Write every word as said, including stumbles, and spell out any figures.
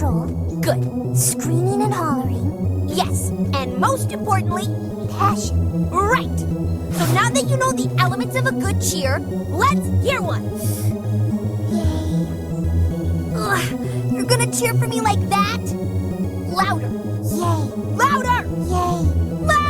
control. Good. Screaming and hollering. Yes, and most importantly, Passion. right. So now that you know the elements of a good cheer, let's hear one. Yay. Ugh, you're gonna cheer for me like that? Louder. Yay. Louder! Yay. Louder!